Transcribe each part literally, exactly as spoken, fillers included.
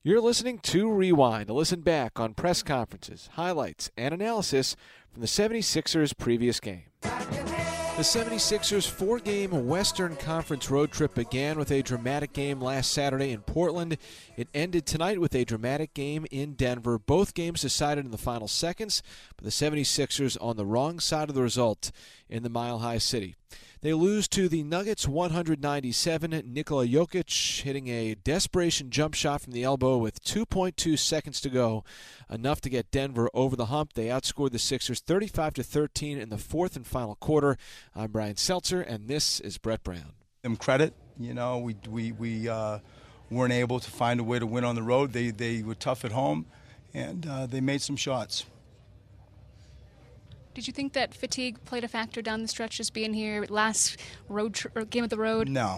You're listening to Rewind, to listen back on press conferences, highlights, and analysis from the seventy-sixers' previous game. The seventy-sixers' four-game Western Conference road trip began with a dramatic game last Saturday in Portland. It ended tonight with a dramatic game in Denver. Both games decided in the final seconds, but the seventy-sixers on the wrong side of the result in the Mile High City. They lose to the Nuggets one ninety-seven. Nikola Jokic hitting a desperation jump shot from the elbow with two point two seconds to go, enough to get Denver over the hump. They outscored the Sixers thirty-five to thirteen in the fourth and final quarter. I'm Brian Seltzer, and this is Brett Brown. Them credit, you know, we we we uh, weren't able to find a way to win on the road. They they were tough at home, and uh, they made some shots. Did you think that fatigue played a factor down the stretch, just being here, last road tr- or game of the road? No.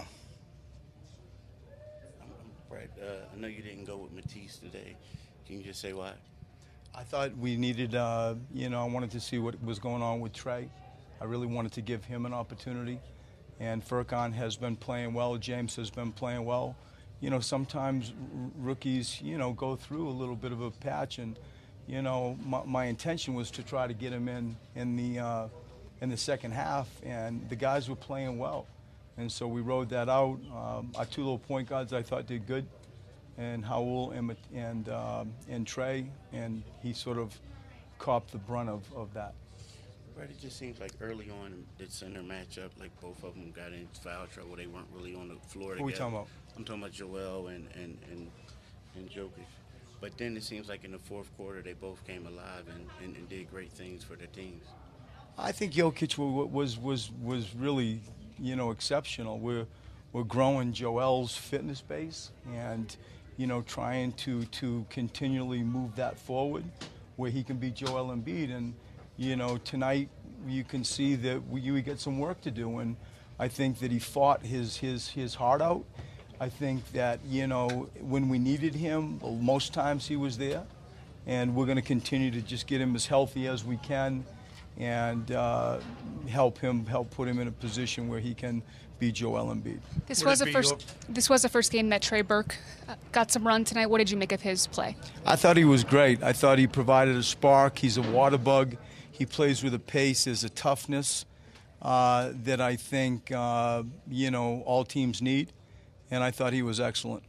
Right. Uh, I know you didn't go with Matisse today. Can you just say why? I thought we needed, uh, you know, I wanted to see what was going on with Trey. I really wanted to give him an opportunity. And Furkan has been playing well. James has been playing well. You know, sometimes r- rookies, you know, go through a little bit of a patch, and you know, my, my intention was to try to get him in in the uh, in the second half, and the guys were playing well, and so we rode that out. Um, our two little point guards I thought did good, and Howell and and um, and Trey, and he sort of copped the brunt of, of that. Right, it just seems like early on the center matchup, like both of them got in foul trouble. They weren't really on the floor together. Who are we talking about? I'm talking about Joel and and and, and Jokic. But then it seems like in the fourth quarter they both came alive and, and, and did great things for their teams. I think Jokic was was was really, you know, exceptional. We're we're growing Joel's fitness base, and you know, trying to to continually move that forward, where he can be Joel Embiid. And you know, tonight you can see that we, we get some work to do, and I think that he fought his his his heart out. I think that, you know, when we needed him, most times he was there. And we're going to continue to just get him as healthy as we can and uh, help him, help put him in a position where he can be Joel Embiid. This was the first. Your... This was the first game that Trey Burke got some run tonight. What did you make of his play? I thought he was great. I thought he provided a spark. He's a water bug. He plays with a pace. There's a toughness uh, that I think, uh, you know, all teams need. And I thought he was excellent.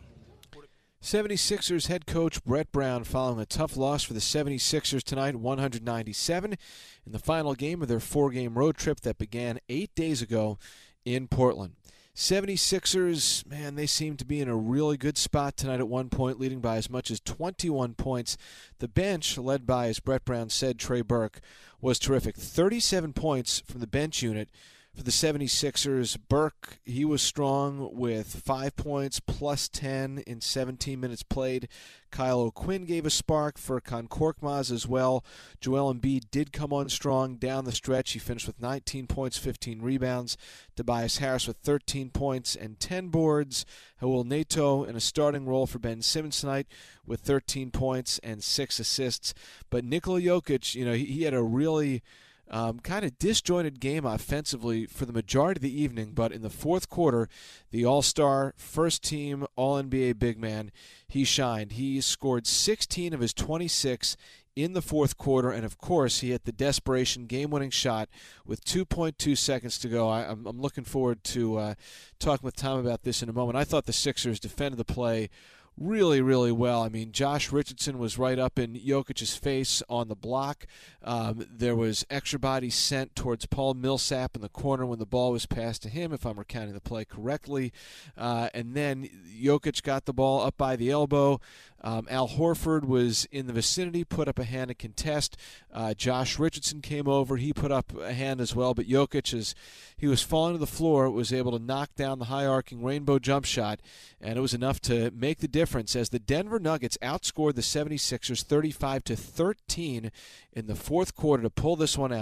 seventy-sixers head coach Brett Brown following a tough loss for the seventy-sixers tonight, one ninety-seven, in the final game of their four-game road trip that began eight days ago in Portland. seventy-sixers, man, they seem to be in a really good spot tonight at one point, leading by as much as twenty-one points. The bench, led by, as Brett Brown said, Trey Burke, was terrific. thirty-seven points from the bench unit. For the seventy-sixers, Burke, he was strong with five points plus ten in seventeen minutes played. Kyle O'Quinn gave a spark. Furkan Korkmaz as well. Joel Embiid did come on strong down the stretch. He finished with nineteen points, fifteen rebounds. Tobias Harris with thirteen points and ten boards. Raul Neto in a starting role for Ben Simmons tonight with thirteen points and six assists. But Nikola Jokic, you know, he, he had a really... Um, kind of disjointed game offensively for the majority of the evening, but in the fourth quarter, the all-star, first-team, all-N B A big man, he shined. He scored sixteen of his twenty-six in the fourth quarter, and of course, he hit the desperation game-winning shot with two point two seconds to go. I, I'm, I'm looking forward to uh, talking with Tom about this in a moment. I thought the Sixers defended the play really, really well. I mean, Josh Richardson was right up in Jokic's face on the block. Um, there was extra bodies sent towards Paul Millsap in the corner when the ball was passed to him, if I'm recounting the play correctly. Uh, and then Jokic got the ball up by the elbow. Um, Al Horford was in the vicinity, put up a hand to contest. Uh, Josh Richardson came over. He put up a hand as well. But Jokic, as he was falling to the floor, was able to knock down the high-arcing rainbow jump shot, and it was enough to make the difference as the Denver Nuggets outscored the seventy-sixers thirty-five to thirteen in the fourth quarter to pull this one out,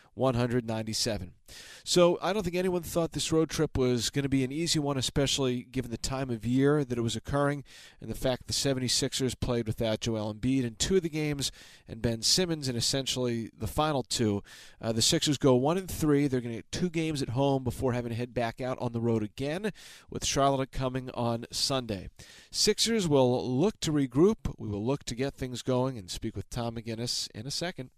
one ninety-seven. So I don't think anyone thought this road trip was going to be an easy one, especially given the time of year that it was occurring and the fact the seventy-sixers played without Joel Embiid in two of the games and Ben Simmons in essentially the final two. Uh, the Sixers go one and three. They're going to get two games at home before having to head back out on the road again, with Charlotte coming on Sunday. Sixers will look to regroup. We will look to get things going and speak with Tom McGinnis in a second.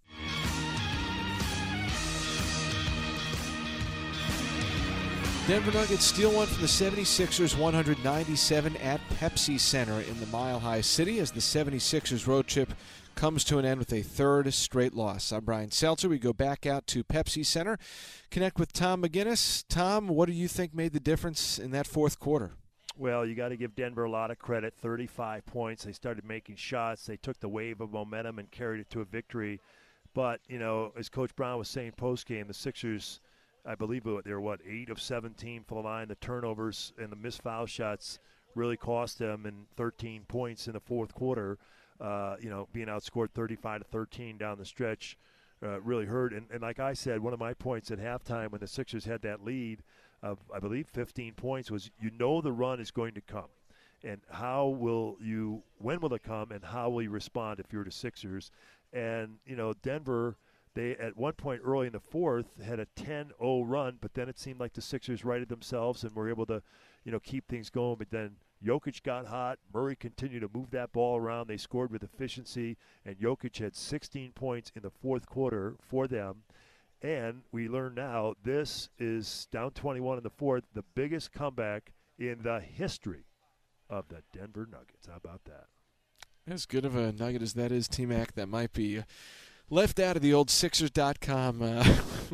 Denver Nuggets steal one from the seventy-sixers, one ninety-seven at Pepsi Center in the Mile High City as the seventy-sixers road trip comes to an end with a third straight loss. I'm Brian Seltzer. We go back out to Pepsi Center, connect with Tom McGinnis. Tom, what do you think made the difference in that fourth quarter? Well, you got to give Denver a lot of credit. thirty-five points. They started making shots. They took the wave of momentum and carried it to a victory. But, you know, as Coach Brown was saying post-game, the Sixers, I believe they were, what, eight of seventeen for the line. The turnovers and the missed foul shots really cost them, and thirteen points in the fourth quarter, uh, you know, being outscored thirty-five to thirteen down the stretch uh, really hurt. And, and like I said, one of my points at halftime when the Sixers had that lead of, I believe, fifteen points was, you know, the run is going to come. And how will you, when will it come, and how will you respond if you're the Sixers? And, you know, Denver, they at one point early in the fourth had a ten oh run, but then it seemed like the Sixers righted themselves and were able to, you know, keep things going. But then Jokic got hot. Murray continued to move that ball around. They scored with efficiency, and Jokic had sixteen points in the fourth quarter for them. And we learn now this is down twenty-one in the fourth, the biggest comeback in the history of the Denver Nuggets. How about that? As good of a nugget as that is, T-Mac, that might be uh, left out of the old Sixers dot com uh,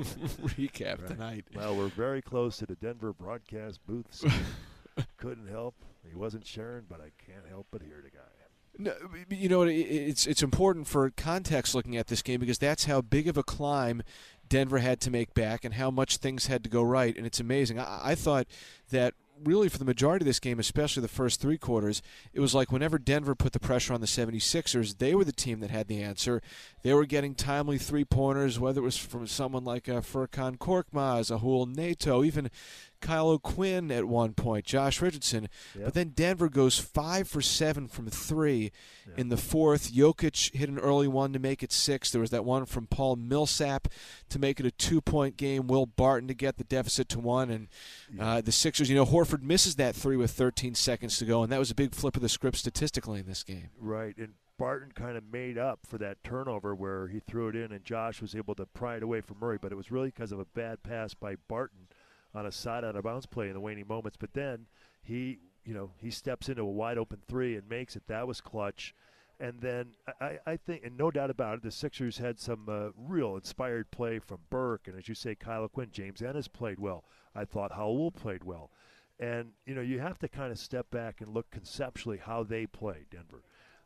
recap right. tonight. Well, we're very close to the Denver broadcast booth, so couldn't help. He wasn't sharing, but I can't help but hear the guy. No, you know, it's it's important for context looking at this game, because that's how big of a climb Denver had to make back and how much things had to go right, and it's amazing. I, I thought that really for the majority of this game, especially the first three quarters, it was like whenever Denver put the pressure on the seventy-sixers, they were the team that had the answer. They were getting timely three-pointers, whether it was from someone like uh, Furkan Korkmaz, Ahul Neto, even Kyle O'Quinn at one point, Josh Richardson. Yep. But then Denver goes five for seven from three Yep. in the fourth. Jokic hit an early one to make it six. There was that one from Paul Millsap to make it a two-point game. Will Barton to get the deficit to one. And uh, the Sixers, you know, Horford misses that three with thirteen seconds to go, and that was a big flip of the script statistically in this game. Right, and Barton kind of made up for that turnover where he threw it in and Josh was able to pry it away from Murray, but it was really because of a bad pass by Barton on a side out of bounds play in the waning moments. But then he, you know, he steps into a wide open three and makes it. That was clutch. And then I, I think, and no doubt about it, the Sixers had some uh, real inspired play from Burke. And as you say, Kyle O'Quinn, James Ennis played well. I thought Howell played well. And, you know, you have to kind of step back and look conceptually how they play, Denver.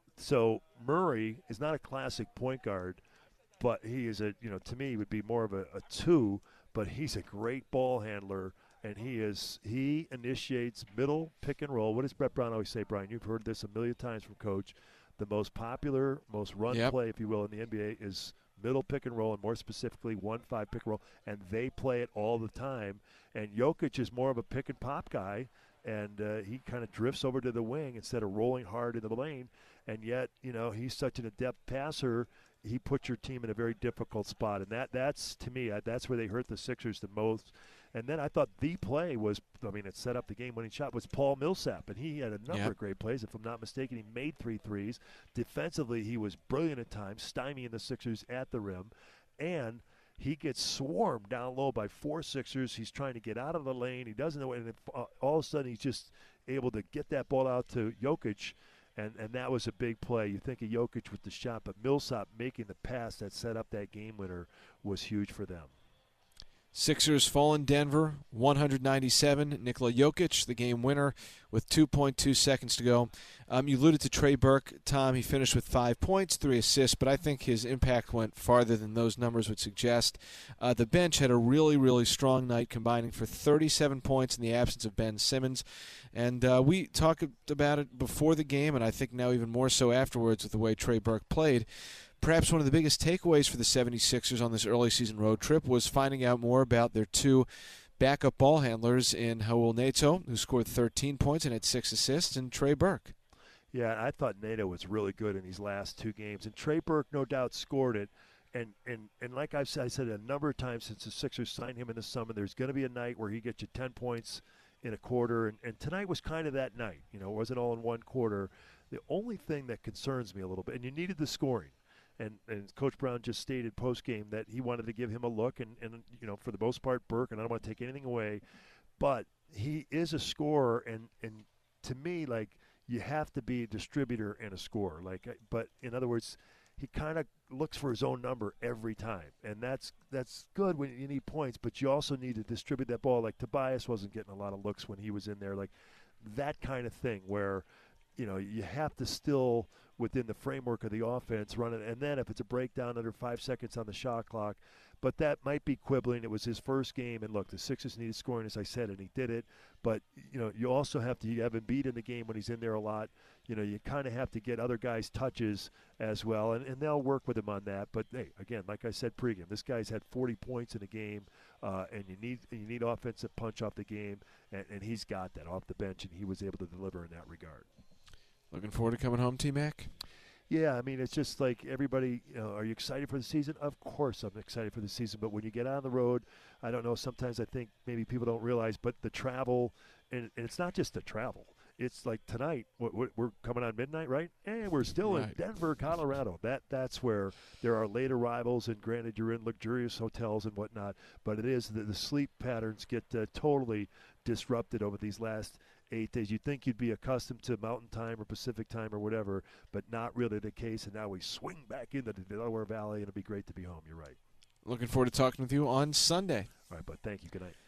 So Murray is not a classic point guard, but he is a, you know, to me would be more of a, a two, but he's a great ball handler, and he is, he initiates middle pick and roll. What does Brett Brown always say, Brian? You've heard this a million times from Coach. The most popular, most run Yep. play, if you will, in the N B A is middle pick and roll, and more specifically one five pick and roll, and they play it all the time. And Jokic is more of a pick and pop guy, and uh, he kind of drifts over to the wing instead of rolling hard in the lane. And yet, you know, he's such an adept passer. He puts your team in a very difficult spot, and that that's to me that's where they hurt the Sixers the most. And then I thought the play was, I mean, it set up the game-winning shot, was Paul Millsap, and he had a number Yep. of great plays. If I'm not mistaken, he made three threes. Defensively, he was brilliant at times, stymieing the Sixers at the rim, and he gets swarmed down low by four Sixers. He's trying to get out of the lane. He doesn't know, and if, uh, all of a sudden he's just able to get that ball out to Jokic, and, and that was a big play. You think of Jokic with the shot, but Millsap making the pass that set up that game winner was huge for them. Sixers fall in Denver, one ninety-seven. Nikola Jokic, the game winner, with two point two seconds to go. Um, you alluded to Trey Burke. Tom, he finished with five points, three assists, but I think his impact went farther than those numbers would suggest. Uh, the bench had a really, really strong night, combining for thirty-seven points in the absence of Ben Simmons. And uh, we talked about it before the game, and I think now even more so afterwards with the way Trey Burke played. perhaps one of the biggest takeaways for the seventy-sixers on this early season road trip was finding out more about their two backup ball handlers in Raul Neto, who scored thirteen points and had six assists, and Trey Burke. Yeah, I thought Neto was really good in these last two games, and Trey Burke no doubt scored it. And and, and like I've said, I said a number of times since the Sixers signed him in the summer, there's going to be a night where he gets you ten points in a quarter, and, and tonight was kind of that night. You know, it wasn't all in one quarter. The only thing that concerns me a little bit, and you needed the scoring, and, and Coach Brown just stated post-game that he wanted to give him a look, and, and you know, for the most part, Burke, and I don't want to take anything away, but he is a scorer, and, and to me, like, you have to be a distributor and a scorer. Like, but in other words, he kind of looks for his own number every time, and that's that's good when you need points, but you also need to distribute that ball. Like Tobias wasn't getting a lot of looks when he was in there, like that kind of thing where, you know, you have to still, within the framework of the offense, run it, and then if it's a breakdown under five seconds on the shot clock, but that might be quibbling. It was his first game, and look, the Sixers needed scoring, as I said, and he did it. But, you know, you also have to have Embiid in the game when he's in there a lot. You know, you kind of have to get other guys' touches as well, and, and they'll work with him on that. But, hey, again, like I said pregame, this guy's had forty points in a game, uh, and you need you need offensive punch off the game, and, and he's got that off the bench, and he was able to deliver in that regard. Looking forward to coming home, T-Mac? Yeah, I mean, it's just like everybody, you know, are you excited for the season? Of course I'm excited for the season, but when you get on the road, I don't know, sometimes I think maybe people don't realize, but the travel, and, and it's not just the travel. It's like tonight, we're, we're coming on midnight, right? And we're still right. in Denver, Colorado. That That's where there are late arrivals, and granted, you're in luxurious hotels and whatnot, but it is the, the sleep patterns get uh, totally disrupted over these last eight days. You'd think you'd be accustomed to Mountain Time or Pacific Time or whatever, but not really the case, and now we swing back into the Delaware Valley, and it'll be great to be home. You're right. Looking forward to talking with you on Sunday. All right, bud. Thank you. Good night.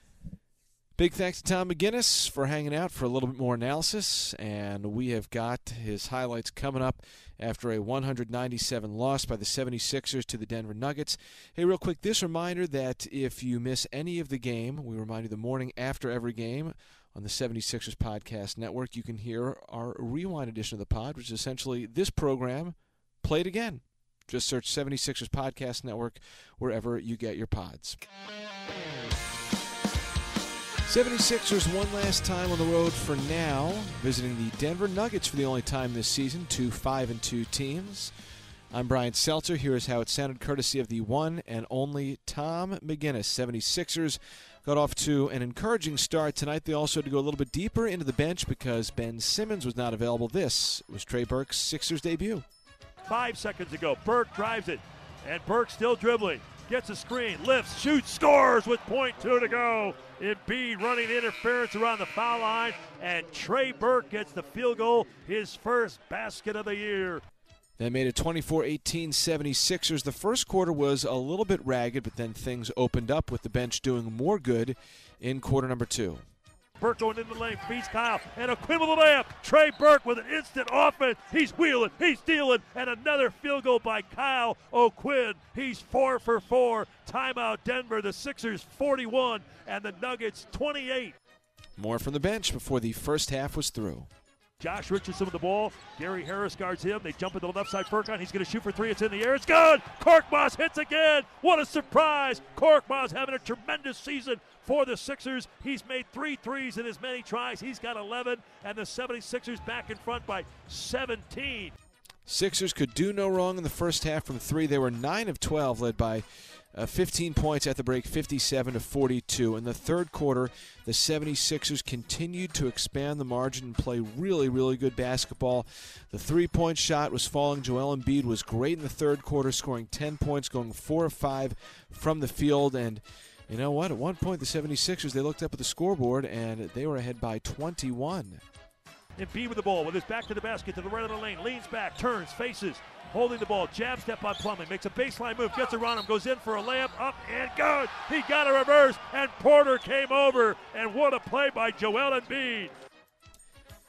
Big thanks to Tom McGinnis for hanging out for a little bit more analysis, and we have got his highlights coming up after a one ninety-seven loss by the seventy-sixers to the Denver Nuggets. Hey, real quick, this reminder that if you miss any of the game, we remind you the morning after every game on the seventy-sixers Podcast Network, you can hear our rewind edition of the pod, which is essentially this program played again. Just search seventy-sixers Podcast Network wherever you get your pods. seventy-sixers one last time on the road for now, visiting the Denver Nuggets for the only time this season, two five and two teams. I'm Brian Seltzer. Here is how it sounded courtesy of the one and only Tom McGinnis. seventy-sixers got off to an encouraging start tonight. They also had to go a little bit deeper into the bench because Ben Simmons was not available. This was Trey Burke's Sixers debut. Five seconds ago, Burke drives it, and Burke still dribbling. Gets a screen, lifts, shoots, scores with point two to go. Embiid running interference around the foul line, and Trey Burke gets the field goal, his first basket of the year. That made it twenty-four eighteen seventy-sixers. The first quarter was a little bit ragged, but then things opened up with the bench doing more good in quarter number two. Burke going in the lane, beats Kyle, and a Quinn with a layup. Trey Burke with an instant offense. He's wheeling, he's stealing, and another field goal by Kyle O'Quinn. He's four for four. Timeout Denver, the Sixers forty-one, and the Nuggets twenty-eight. More from the bench before the first half was through. Josh Richardson with the ball. Gary Harris guards him. They jump into the left side. Furkan, he's going to shoot for three. It's in the air. It's good. Korkmaz hits again. What a surprise. Korkmaz having a tremendous season for the Sixers. He's made three threes in as many tries. He's got eleven, and the seventy-sixers back in front by seventeen. Sixers could do no wrong in the first half from three. They were nine of twelve, led by uh, fifteen points at the break, fifty-seven to forty-two. In the third quarter, the seventy-sixers continued to expand the margin and play really, really good basketball. The three-point shot was falling. Joel Embiid was great in the third quarter, scoring ten points, going four of five from the field. And you know what? At one point, the seventy-sixers, they looked up at the scoreboard, and they were ahead by twenty-one. Embiid with the ball, with his back to the basket, to the right of the lane, leans back, turns, faces, holding the ball, jab step on Plumlee, makes a baseline move, gets around him, goes in for a layup, up and good. He got a reverse, and Porter came over, and what a play by Joel Embiid.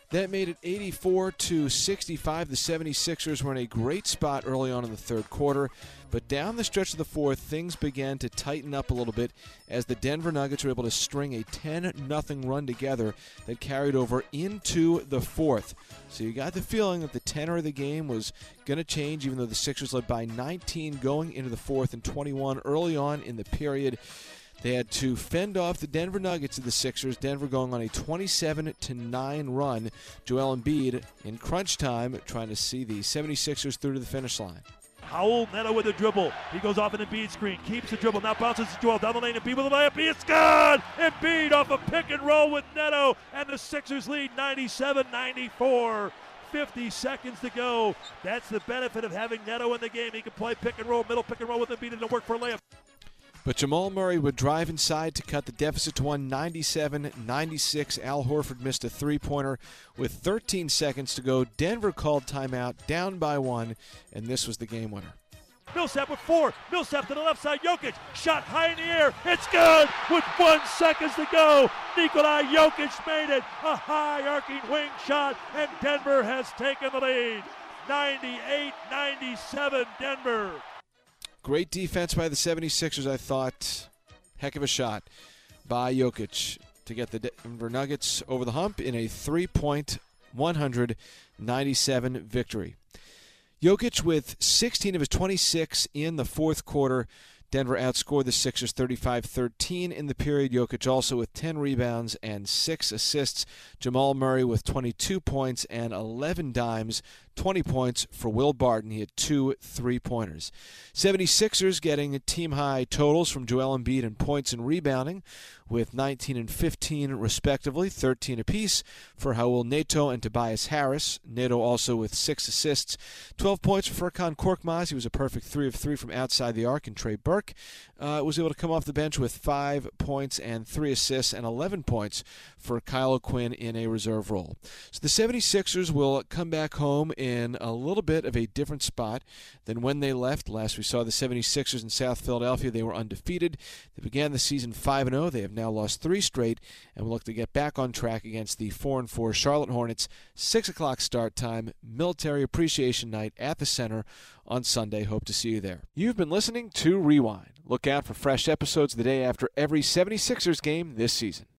That made it eighty-four to sixty-five. The seventy-sixers were in a great spot early on in the third quarter, but down the stretch of the fourth, things began to tighten up a little bit as the Denver Nuggets were able to string a ten nothing run together that carried over into the fourth. So you got the feeling that the tenor of the game was going to change, even though the Sixers led by nineteen going into the fourth and twenty-one early on in the period. They had to fend off the Denver Nuggets of the Sixers. Denver going on a twenty-seven to nine run. Joel Embiid in crunch time trying to see the seventy-sixers through to the finish line. Raul Neto with a dribble. He goes off an Embiid screen, keeps the dribble, now bounces to Joel down the lane. Embiid with a layup. It's good! Embiid off a pick and roll with Neto, and the Sixers lead ninety-seven ninety-four. fifty seconds to go. That's the benefit of having Neto in the game. He can play pick and roll, middle pick and roll with Embiid, and it'll work for a layup. But Jamal Murray would drive inside to cut the deficit to one, ninety-seven ninety-six. Al Horford missed a three-pointer with thirteen seconds to go. Denver called timeout, down by one, and this was the game winner. Millsap with four. Millsap to the left side. Jokic shot high in the air. It's good with one seconds to go. Nikola Jokic made it. A high arcing wing shot, and Denver has taken the lead. ninety-eight ninety-seven Denver. Great defense by the seventy-sixers, I thought. Heck of a shot by Jokic to get the Denver Nuggets over the hump in a three-point, one ninety-seven victory. Jokic with sixteen of his twenty-six in the fourth quarter. Denver outscored the Sixers thirty-five thirteen in the period. Jokic also with ten rebounds and six assists. Jamal Murray with twenty-two points and eleven dimes. twenty points for Will Barton. He had two three-pointers. seventy-sixers getting team-high totals from Joel Embiid in points and rebounding with nineteen and fifteen respectively, thirteen apiece for Raul Neto and Tobias Harris. Neto also with six assists. twelve points for Furkan Korkmaz. He was a perfect three of three from outside the arc. And Trey Burke uh, was able to come off the bench with five points and three assists and eleven points for Kyle O'Quinn in a reserve role. So the seventy-sixers will come back home in a little bit of a different spot than when they left. Last we saw the seventy-sixers in South Philadelphia, they were undefeated. They began the season five and oh. They have now lost three straight and will look to get back on track against the four and four Charlotte Hornets. six o'clock start time, Military Appreciation Night at the Center on Sunday. Hope to see you there. You've been listening to Rewind. Look out for fresh episodes the day after every seventy-sixers game this season.